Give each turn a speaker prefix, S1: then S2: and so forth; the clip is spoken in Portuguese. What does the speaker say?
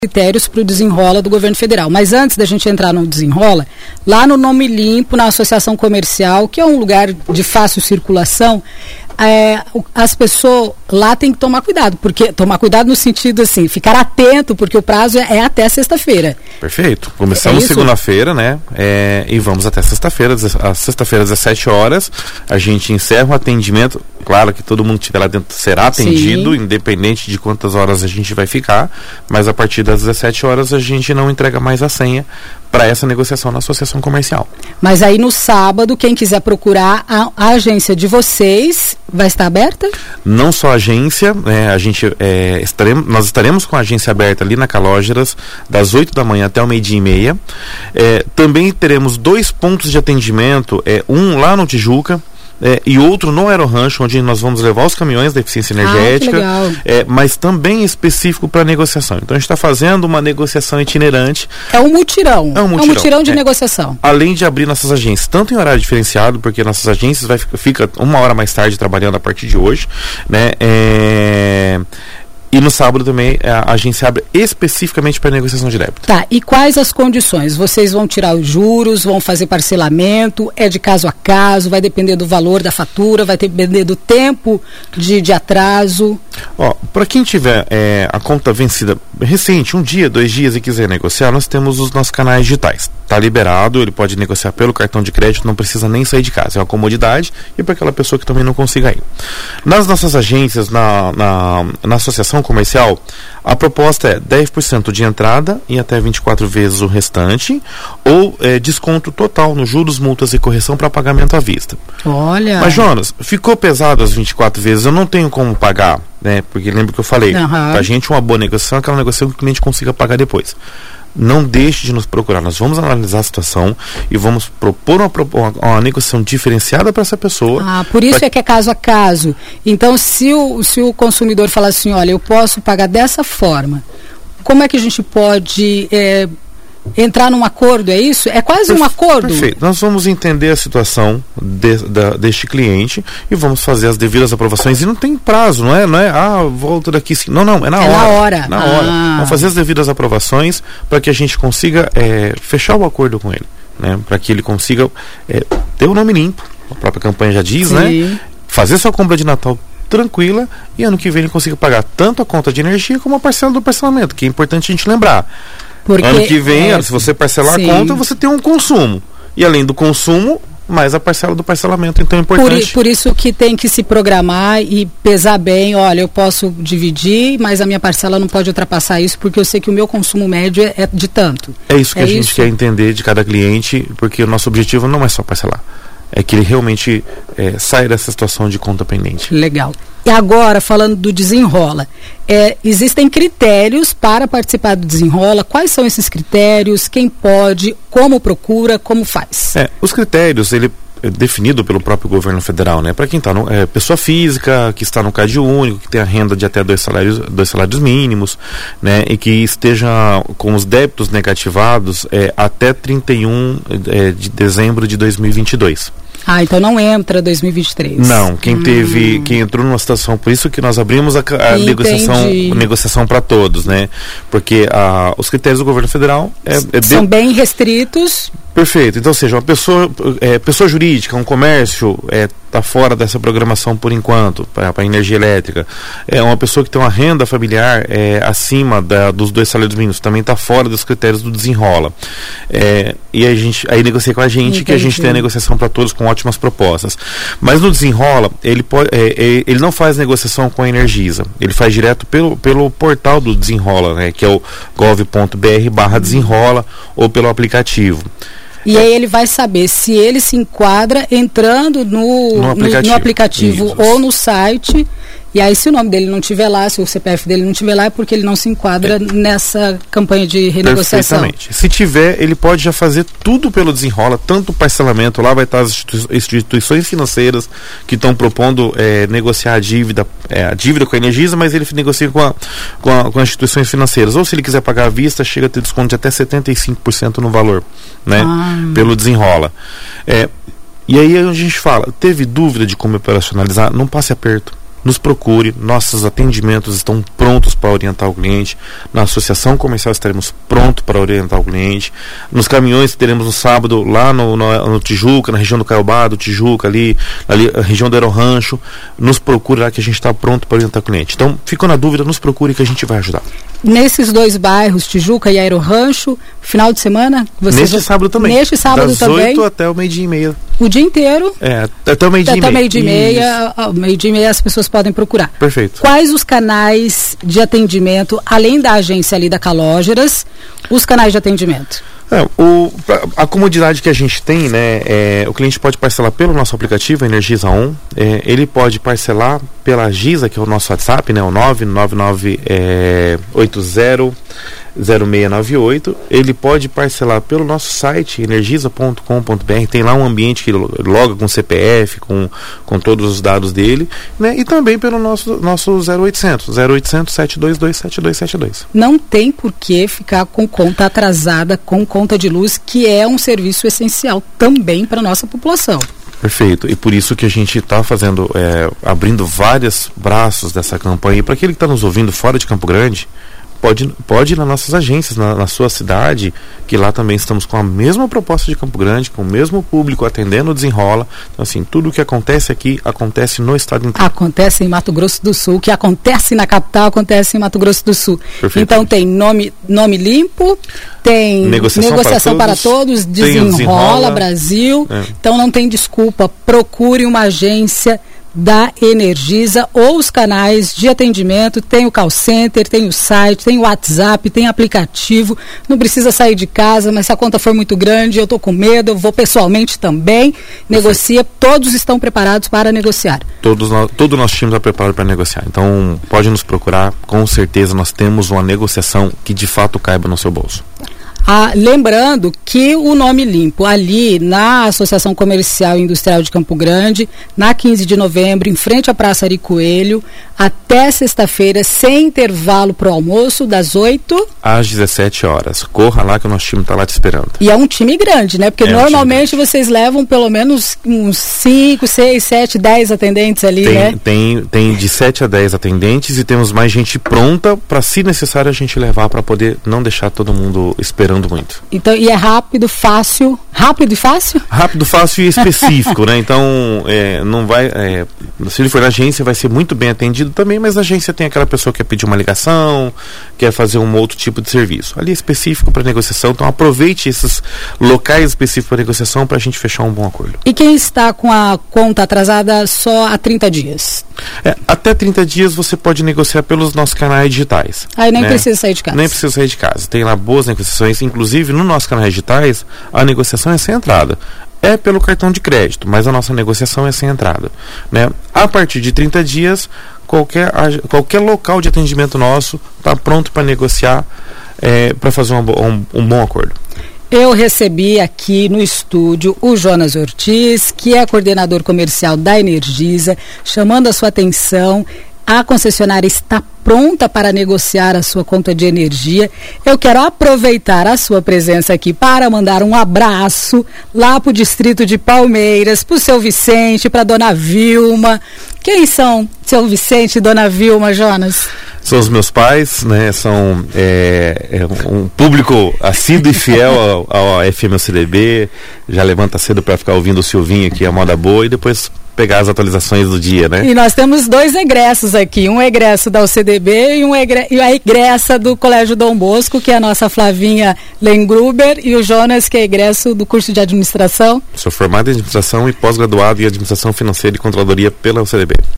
S1: critérios para o Desenrola do governo federal. Mas antes da gente entrar no Desenrola, lá no Nome Limpo, na Associação Comercial, que é um lugar de fácil circulação, as pessoas lá têm que tomar cuidado no sentido assim, ficar atento, porque o prazo é até sexta-feira.
S2: Perfeito. Começamos segunda-feira, né? E vamos até sexta-feira, às sexta-feira às 17 horas, a gente encerra o atendimento. Claro que todo mundo que estiver lá dentro será atendido, independente de quantas horas a gente vai ficar, mas a partir das 17 horas a gente não entrega mais a senha para essa negociação na associação comercial. Mas aí no sábado, quem quiser procurar a agência de vocês, vai estar aberta? Não só a agência, nós estaremos com a agência aberta ali na Calógeras, das 8 da manhã até o 12:30. Também teremos 2 pontos de atendimento, um lá no Tijuca, e outro no Aerorancho, onde nós vamos levar os caminhões da eficiência energética, mas também específico para negociação. Então a gente está fazendo uma negociação itinerante. É um mutirão de negociação. Além de abrir nossas agências, tanto em horário diferenciado, porque nossas agências fica 1 hora mais tarde trabalhando a partir de hoje, né? E no sábado também a agência abre especificamente para negociação de débito. Tá, e quais as condições? Vocês vão tirar os juros, vão fazer parcelamento, é de caso a caso, vai depender do valor da fatura, vai depender do tempo de atraso? Para quem tiver a conta vencida recente, 1 dia, 2 dias e quiser negociar, nós temos os nossos canais digitais. Está liberado, ele pode negociar pelo cartão de crédito, não precisa nem sair de casa. É uma comodidade e para aquela pessoa que também não consiga ir. Nas nossas agências, na associação comercial, a proposta é 10% de entrada e até 24 vezes o restante, ou desconto total nos juros, multas e correção para pagamento à vista. Olha! Mas, Jonas, ficou pesado as 24 vezes, eu não tenho como pagar, né? Porque lembra que eu falei, pra gente uma boa negociação é aquela negociação que o cliente consiga pagar depois. Não deixe de nos procurar, nós vamos analisar a situação e vamos propor uma negociação diferenciada para essa pessoa. Por isso que é caso a caso. Então, se o consumidor falar assim, olha, eu posso pagar dessa forma, como é que a gente pode entrar num acordo, é isso? É quase um acordo? Perfeito. Nós vamos entender a situação deste cliente e vamos fazer as devidas aprovações. E não tem prazo, não é volta daqui. Não, é na hora. Na hora. Vamos fazer as devidas aprovações para que a gente consiga fechar o acordo com ele, né? Para que ele consiga ter o nome limpo, a própria campanha já diz, né? Fazer sua compra de Natal tranquila e ano que vem ele consiga pagar tanto a conta de energia como a parcela do parcelamento, que é importante a gente lembrar. Porque ano que vem, se você parcelar a conta, você tem um consumo. E além do consumo, mais a parcela do parcelamento. Então é importante. Por isso que tem que se programar e pesar bem. Olha, eu posso dividir, mas a minha parcela não pode ultrapassar isso, porque eu sei que o meu consumo médio é de tanto. É isso que a gente quer entender de cada cliente, porque o nosso objetivo não é só parcelar. É que ele realmente saia dessa situação de conta pendente. Legal. E agora, falando do Desenrola, existem critérios para participar do Desenrola. Quais são esses critérios? Quem pode? Como procura? Como faz? Os critérios, ele é definido pelo próprio governo federal, né? Para quem está pessoa física, que está no CAD único, que tem a renda de até 2 salários mínimos, né? E que esteja com os débitos negativados até 31 de dezembro de 2022. Então não entra 2023. Não, quem entrou numa situação, por isso que nós abrimos a negociação para todos, né? Porque os critérios do governo federal são bem restritos. Perfeito. Então, ou seja, uma pessoa jurídica, um comércio está fora dessa programação por enquanto, para energia elétrica. Uma pessoa que tem uma renda familiar acima dos 2 salários mínimos também está fora dos critérios do Desenrola. E aí negocia com a gente, que a gente tem a negociação para todos com ótimas propostas. Mas no Desenrola, ele não faz negociação com a Energisa. Ele faz direto pelo portal do Desenrola, né, que é o gov.br/desenrola, ou pelo aplicativo. E aí ele vai saber se ele se enquadra entrando no aplicativo ou no site. E aí, se o nome dele não estiver lá, se o CPF dele não estiver lá, é porque ele não se enquadra nessa campanha de renegociação. Perfeitamente. Se tiver, ele pode já fazer tudo pelo Desenrola, tanto o parcelamento, lá vai estar as instituições financeiras que estão propondo negociar a dívida com a Energisa, mas ele negocia com as instituições financeiras. Ou se ele quiser pagar à vista, chega a ter desconto de até 75% no valor, né? Pelo Desenrola. E aí a gente fala, teve dúvida de como operacionalizar? Não passe aperto. nos procure, nossos atendimentos estão prontos para orientar o cliente, na associação comercial estaremos prontos para orientar o cliente, nos caminhões teremos no sábado lá no Tijuca, na região do Caiobá, do Tijuca, ali a região do Aerorancho, nos procure lá que a gente está pronto para orientar o cliente. Então, ficou na dúvida, nos procure que a gente vai ajudar.
S1: Nesses dois bairros, Tijuca e Aerorancho, final de semana?
S2: Neste sábado também.
S1: Neste sábado
S2: das
S1: também.
S2: Das 8 até o meio-dia e meia.
S1: O dia inteiro?
S2: Até o meio-dia e meia.
S1: Até o meio-dia e meia. Ao meio-dia e meia as pessoas podem procurar.
S2: Perfeito.
S1: Quais os canais de atendimento, além da agência ali da Calógeras, os canais de atendimento?
S2: A comodidade que a gente tem, né, o cliente pode parcelar pelo nosso aplicativo, Energisa On, ele pode parcelar pela Gisa, que é o nosso WhatsApp, né, o 999800698, ele pode parcelar pelo nosso site, energisa.com.br, tem lá um ambiente que loga com CPF, com todos os dados dele, né, e também pelo nosso 0800 722 7272.
S1: Não tem por que ficar com conta atrasada, com conta de luz, que é um serviço essencial também para a nossa população.
S2: Perfeito, e por isso que a gente está fazendo, abrindo vários braços dessa campanha, e para aquele que está nos ouvindo fora de Campo Grande, pode ir nas nossas agências, na sua cidade, que lá também estamos com a mesma proposta de Campo Grande, com o mesmo público, atendendo o Desenrola. Então, assim, tudo o que acontece aqui, acontece no estado inteiro.
S1: Acontece em Mato Grosso do Sul, o que acontece na capital, acontece em Mato Grosso do Sul. Então tem nome limpo, tem negociação para todos, Desenrola Brasil. Então não tem desculpa, procure uma agência da Energisa ou os canais de atendimento, tem o call center, tem o site, tem o WhatsApp, tem aplicativo, não precisa sair de casa, mas se a conta for muito grande, eu estou com medo, eu vou pessoalmente também, negocia, todos estão preparados para negociar. Todo
S2: o nosso time está preparado para negociar, então pode nos procurar, com certeza nós temos uma negociação que de fato caiba no seu bolso.
S1: Lembrando que o Nome Limpo, ali na Associação Comercial e Industrial de Campo Grande, na 15 de novembro, em frente à Praça Ari Coelho, até sexta-feira, sem intervalo para o almoço, das 8
S2: às 17 horas. Corra lá que o nosso time está lá te esperando.
S1: E é um time grande, né? Porque normalmente vocês levam pelo menos uns 5, 6, 7, 10 atendentes ali, né?
S2: Tem de 7 a 10 atendentes e temos mais gente pronta para, se necessário, a gente levar para poder não deixar todo mundo esperando muito.
S1: Então, e é rápido, fácil. Rápido e fácil?
S2: Rápido, fácil e específico, né? Então, não vai... se ele for na agência, vai ser muito bem atendido também, mas a agência tem aquela pessoa que quer pedir uma ligação, quer fazer um outro tipo de serviço. Ali é específico para negociação, então aproveite esses locais específicos para negociação para a gente fechar um bom acordo.
S1: E quem está com a conta atrasada só há 30 dias?
S2: Até 30 dias você pode negociar pelos nossos canais digitais.
S1: Aí nem precisa sair de casa.
S2: Nem precisa sair de casa. Tem lá boas negociações, inclusive no nosso canal digitais, a negociação é sem entrada. É pelo cartão de crédito, mas a nossa negociação é sem entrada, né? A partir de 30 dias, qualquer local de atendimento nosso está pronto para negociar, para fazer um bom acordo.
S1: Eu recebi aqui no estúdio o Jonas Ortiz, que é coordenador comercial da Energisa, chamando a sua atenção. A concessionária está pronta para negociar a sua conta de energia. Eu quero aproveitar a sua presença aqui para mandar um abraço lá para o distrito de Palmeiras, para o seu Vicente, para a dona Vilma. Quem são seu Vicente e dona Vilma, Jonas?
S2: São os meus pais, né? São um público assíduo e fiel ao FM CDB. Já levanta cedo para ficar ouvindo o Silvinho aqui, a moda boa, e depois pegar as atualizações do dia, né? E
S1: nós temos 2 egressos aqui, um egresso da UCDB e a egressa do Colégio Dom Bosco, que é a nossa Flavinha Lengruber, e o Jonas, que é egresso do curso de administração.
S2: Sou formado em administração e pós-graduado em administração financeira e controladoria pela UCDB.